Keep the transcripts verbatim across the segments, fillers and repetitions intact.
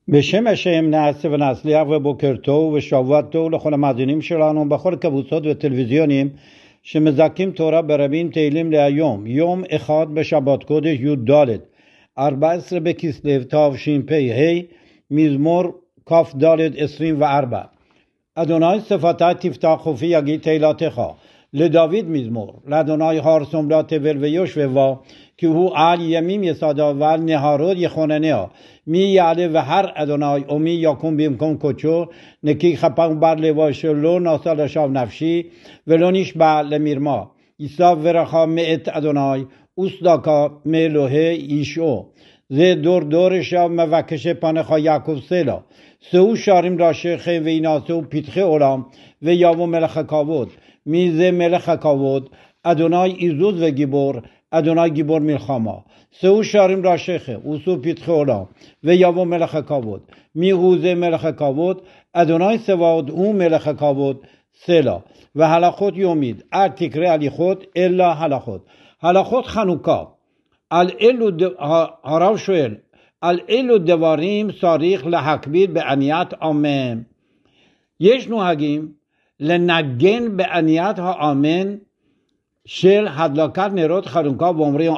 בשם השם נעשה ונצליח ובוקר טוב ושבוע טוב לכל המאזינים שלנו בכל קבוצות וטלוויזיונים שמזכים תורה ברבים תהילים להיום, יום אחד בשבת קודש י"ד ארבע עשרה בכסלו תשפ"ה, מזמור כ"ד עשרים וארבע. אדוני שפתי תפתח חופי יגיד תהילתך. לדוד מזמור. לאדוני הר סמלה תבל ויושבי בה, כי הוא על ימים יסדה ועל נהרות יכונניה. מי יעלה והר אדוני ומי יקום במקום קודשו, נקי כפם בר לבו שלא נעשה לשווא נפשי ולא נשבע למרמה. יסף ורחם מאת אדוני וצדקה מאלוהי ישעו. זה דור דור שב מבקש פניך יעקב סלה. שאו שערים ראשיכם וינעשו פתחי עולם ויבוא מלך הכבוד. מי זה מלך הכבוד? אדוני עזוז וגיבור, אדוני גיבור מלחמה. שאו שערים ראשיכם ושאו פתחי עולם ויבוא מלך הכבוד. מי הוא זה מלך הכבוד? אדוני צבאות הוא מלך הכבוד סלה. והלכות יומית, אל תקרא הליכות אלא הלכות. הלכות חנוכה. על אילו ד... הרב שואל, על אילו דברים צריך להקפיד בעניית אמן? יש נוהגים לנגן בעניית האמן של הדלקת נרות חנוכה ואומרים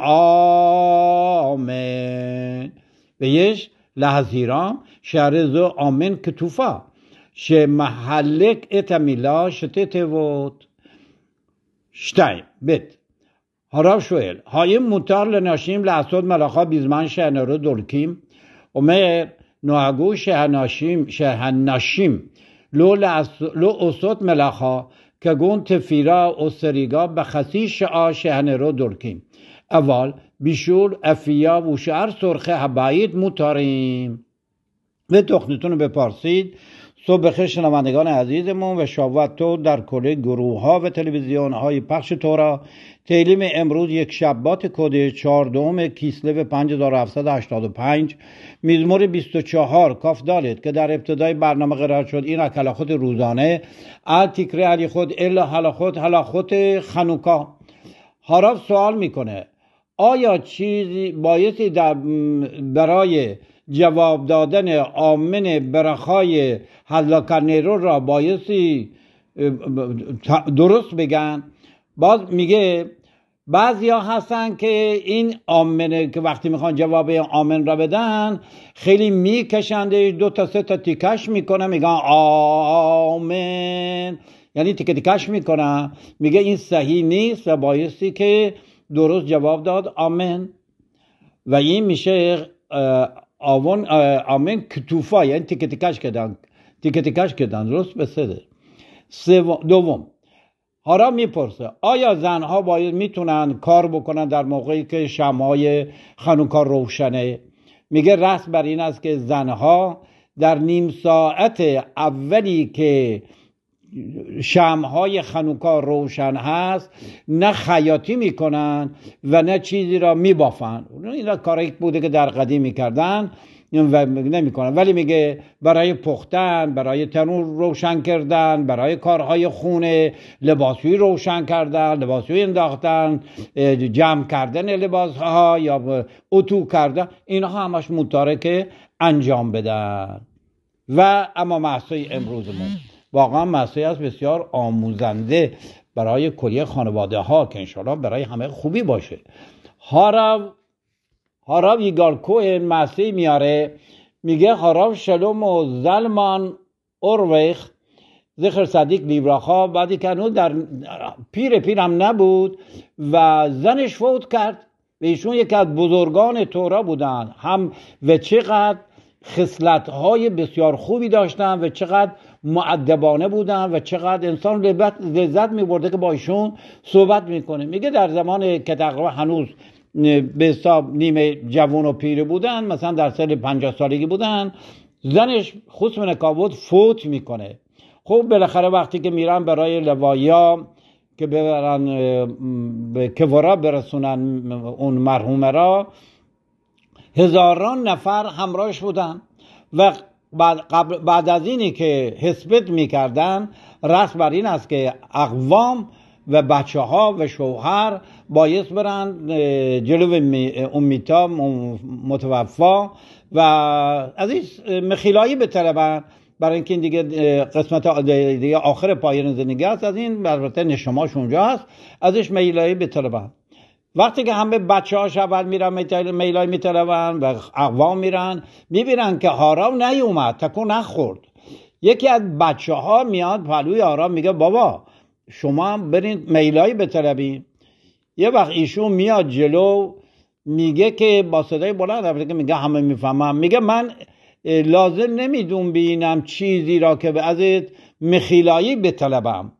אמן, ויש להזהירם שהרי זו אמן כתופה שמחלק את המילה שתי תיבות. שתיים, בית הרב שואל, האם מותר לנשים לעשות מלאכה בזמן שהנרות דולקים? אומר, נוהגו שהנשים, שהנשים לא, לעש, לא עושות מלאכה כגון תפירה או סריגה בחצי שעה שהנרות דולקים. אבל בישול, אפייה ושאר צורכי הבית מותרים. ותוכניתנו בפרסית, صبح شنوندگان عزیزمون و شبوت تو در کل گروه ها و تلویزیون های پخش تورا. تیلیم امروز یک شبات کد چهاردهم کیسلو پنج هزار و هفتصد و هشتاد و پنج، مزمور بیست و چهار کاف دالت که در ابتدای برنامه قرار شد. این هلاخوت روزانه ال تکره علی خود الا هلاخوت هلاخوت خنوکا. حرف سوال میکنه آیا چیزی بایستی برای جواب دادن آمن برخای هلاکت نرو را بایستی درست بگن؟ باز میگه بعضی ها هستن که این آمنه که وقتی میخوان جواب آمن را بدن خیلی میکشنده، دو تا سه تا تیکش میکنن میگن آمن، یعنی تیکه تیکش میکنن. میگه این صحیح نیست و بایستی که درست جواب داد آمن. و این میشه آون آمن کتوفا، یعنی تیکه تیکش کردن تیکه تیکش کردن درست بسده. دوم، حالا میپرسه آیا زنها باید میتونن کار بکنن در موقعی که شمعای خانوکا روشنه؟ میگه رسم بر این است که زنها در نیم ساعت اولی که شمعهای خانوکا روشن هست نه خیاطی میکنن و نه چیزی را میبافن. اینا کاری بوده که در قدیم میکردن و نمیکنن، ولی میگه برای پختن، برای تنور روشن کردن، برای کارهای خونه، لباسوی روشن کردن، لباسوی انداختن، جمع کردن لباسها یا اتو کردن، اینها همش مطاره که انجام بدن. و اما محصه امروزمون واقعا مسئله است بسیار آموزنده برای کلیه خانواده ها که انشالله برای همه خوبی باشه. هاراو هاراو یگار کوهن مسئله میاره، میگه هاراو شلوم و زلمان اورویخ ذکر صدیق لیبراخا بعدی که انو در پیر پیر هم نبود و زنش فوت کرد و ایشون یکی از بزرگان تورا بودن، هم و چقدر خصلت‌های بسیار خوبی داشتن و چقدر مؤدبانه بودن و چقدر انسان لذت می‌برده که با ایشون صحبت میکنه. میگه در زمان که تقریبا هنوز به حساب نیمه جوان و پیر بودن، مثلا در سال پنجاه سالگی بودن، زنش خصم نکابود فوت میکنه. خب بالاخره وقتی که میرن برای لوایا که ببرن به کورا برسونن اون مرحومه را، هزاران نفر همراهش بودن و بعد, بعد از اینی که حسبت میکردن رسم بر این است که اقوام و بچه ها و شوهر باعث برن جلو اون میتا متوفا و از این مخیلایی بطلبن، برای اینکه این دیگه قسمت دیگه آخر پایان زندگی است، از این البته نشماش اونجا هست، ازش میلایی بطلبن. وقتی که همه بچه هاش اول میرن میلای میطلبن و اقوام میرن، میبینن که هارام نیومد، تکون نخورد. یکی از بچه ها میاد پلوی هارام میگه بابا شما برید میلایی بطلبین. یه وقت ایشون میاد جلو میگه که با صدای بلند که میگه همه میفهمم، میگه من لازم نمیدون بینم چیزی را که از مخیلایی بطلبم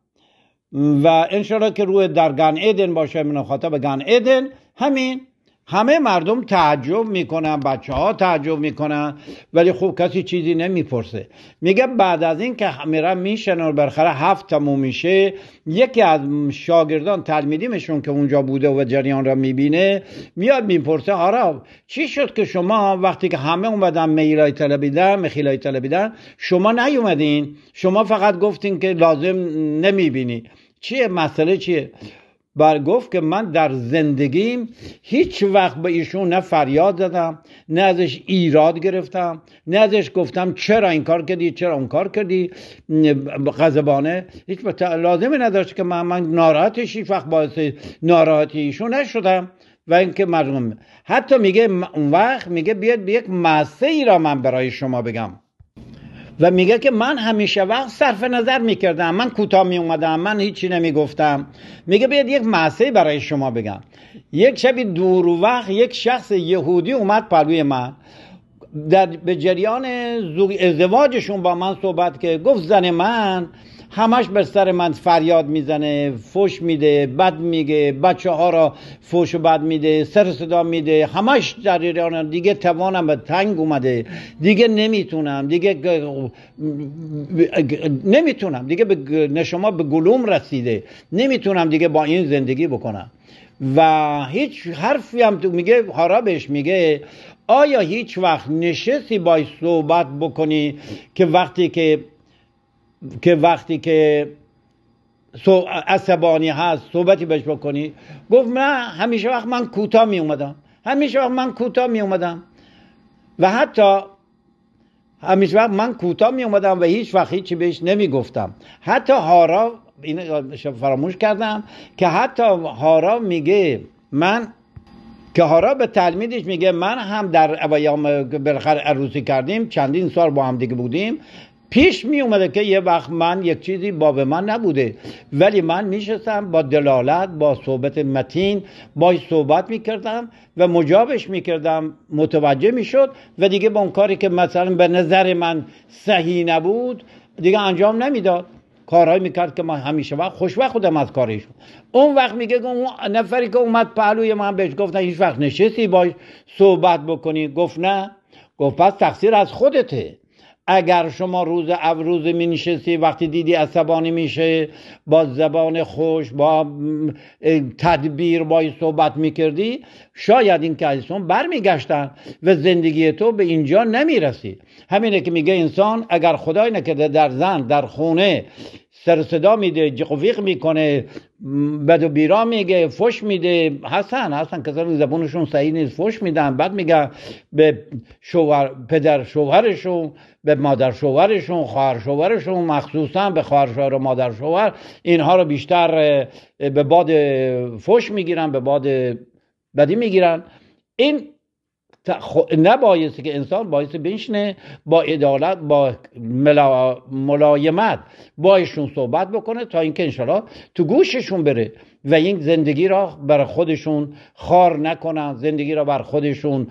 و انشالله که روی در گن ایدن باشه، من خاطب گن ایدن. همین همه مردم تعجب میکنن، بچه ها تعجب میکنن، ولی خوب کسی چیزی نمیپرسه. میگه بعد از این که میرن میشن و برخره هفت تموم میشه، یکی از شاگردان تلمیذیمشون که اونجا بوده و جریان را میبینه میاد میپرسه آرا چی شد که شما وقتی که همه اومدن میلای طلبیدن مخیلای طلبیدن شما نیومدین، شما فقط گفتین که لازم نمیبینی، چیه مسئله چیه؟ بر گفت که من در زندگیم هیچ وقت به ایشون نه فریاد زدم، نه ازش ایراد گرفتم، نه ازش گفتم چرا این کار کردی چرا اون کار کردی غضبانه. هیچ وقت لازمی نداشت که من من ناراحتش هیچ وقت باعث ناراحتی ایشون نشدم. و اینکه مردم حتی میگه اون وقت میگه بیاد به یک معصه ای را من برای شما بگم و میگه که من همیشه وقت صرف نظر میکردم، من کوتاه میومدم، من هیچی نمیگفتم. میگه بیاد یک معصه برای شما بگم. یک شبی دور وقت یک شخص یهودی اومد پلوی من، در به جریان ازدواجشون با من صحبت که گفت زن من همش بر سر من فریاد میزنه، فوش میده، بد میگه، بچه ها را فوش و بد میده، سر صدا میده، همش در ایران دیگه توانم به تنگ اومده، دیگه نمیتونم، دیگه نمیتونم دیگه به نشما به گلوم رسیده، نمیتونم دیگه با این زندگی بکنم. و هیچ حرفی هم تو میگه هارا بهش میگه آیا هیچ وقت نشستی باید صحبت بکنی که وقتی که که وقتی که عصبانی هست صحبتی بهش بکنی؟ گفت نه، همیشه وقت من کوتاه می اومدم، همیشه وقت من کوتاه می اومدم و حتی همیشه وقت من کوتاه می اومدم و هیچ وقت هیچی بهش نمی گفتم. حتی هارا، این فراموش کردم که حتی هارا میگه من که هارا به تلمیذش میگه من هم در ایام بالاخره عروسی کردیم، چندین سال با هم دیگه بودیم، پیش می اومده که یه وقت من یک چیزی باب من نبوده ولی من میشستم با دلالت با صحبت متین با صحبت میکردم و مجابش میکردم، متوجه میشد و دیگه با اون کاری که مثلا به نظر من صحیح نبود دیگه انجام نمیداد، کارهایی میکرد که من همیشه وقت خوشوقت خودم از کارشون. اون وقت میگه که اون نفری که اومد پهلوی من بهش گفتن هیچ وقت نشستی باش صحبت بکنی؟ گفت نه. گفت پس تقصیر از خودته. اگر شما روز روز می نشستی وقتی دیدی عصبانی میشه با زبان خوش با تدبیر با صحبت میکردی، شاید این کسان برمیگشتن و زندگی تو به اینجا نمیرسید. همینه که میگه انسان اگر خدای نکرده در زن در خونه سر صدا میده، جقویق میکنه، بد و بیرا میگه، فوش میده، حسن حسن کسانی زبانشون صحیح نیست فوش میدن، بعد میگه به شوهر پدر شوهرشون، به مادر شوهرشون، خواهر شوهرشون، مخصوصا به خواهر شوهر و مادر شوهر، اینها رو بیشتر به باد فوش میگیرن، به باد بدی میگیرن. این نبایستی که انسان بایستی بنشینه با عدالت با ملا... ملایمت بایشون صحبت بکنه تا اینکه انشالله تو گوششون بره و این زندگی را بر خودشون خار نکنن، زندگی را بر خودشون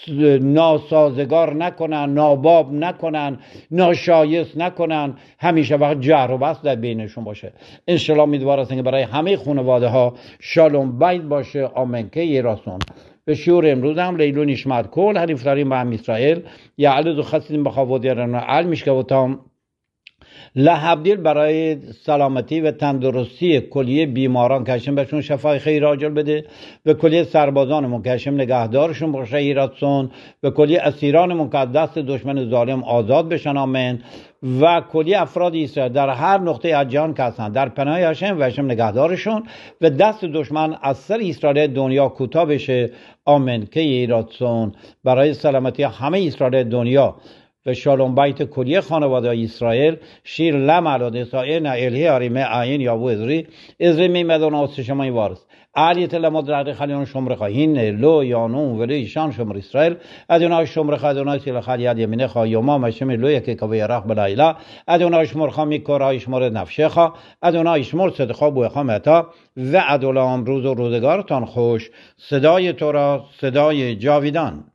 ناسازگار نکنن، ناباب نکنن، ناشایست نکنن، همیشه وقت جهر و بحث در بینشون باشه. انشالله امیدوارم که برای همه خانواده ها شالوم بید باشه. آمین که یه راسون. به شعور امروز هم لیلو نشمت کل هنیفترین با هم اسرائیل یا علیز و خستیم بخواه و دیران علم میشکوتام لحبدیل برای سلامتی و تندرستی کلیه بیماران که هشم بهشون شفای خیر عاجل بده، و کلیه سربازانمون که هشم نگهدارشون باشه ایرادسون، و کلیه اسیرانمون که از دست دشمن ظالم آزاد بشن آمین، و کلیه افراد اسرائیل در هر نقطه از جهان که هستن در پناه هشم و هشم نگهدارشون و دست دشمن از سر اسرائیل دنیا کوتاه بشه آمین. که ایرادسون برای سلامتی همه اسرائیل دنیا و شالوم بیت کلیه خانواده اسرائیل شیر لمعلاد اسرائیل نه الهی آریمه عین یابو ازری ازری میمدون آسه شمای وارس علیت لما در خلیان شمر خواهین لو یانون ولی ایشان شمر اسرائیل ادونای شمر خادونای سیل خالیت یمینه خوا یوما مشم لو یک کوی رخ بلایلا ادونای شمر خامی کورای شمر نفشه خوا ادونای شمر صدقا بو خامتا و ادولام روز و روزگارتان خوش. صدای تو را صدای جاویدان.